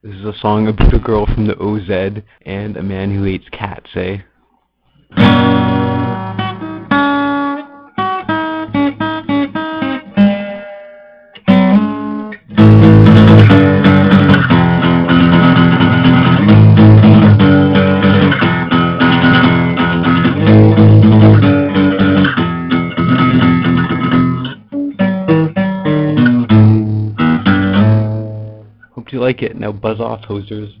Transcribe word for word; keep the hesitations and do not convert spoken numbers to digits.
This is a song about a girl from the O Z and a man who hates cats, eh? Hope you like it. Now buzz off, hosers.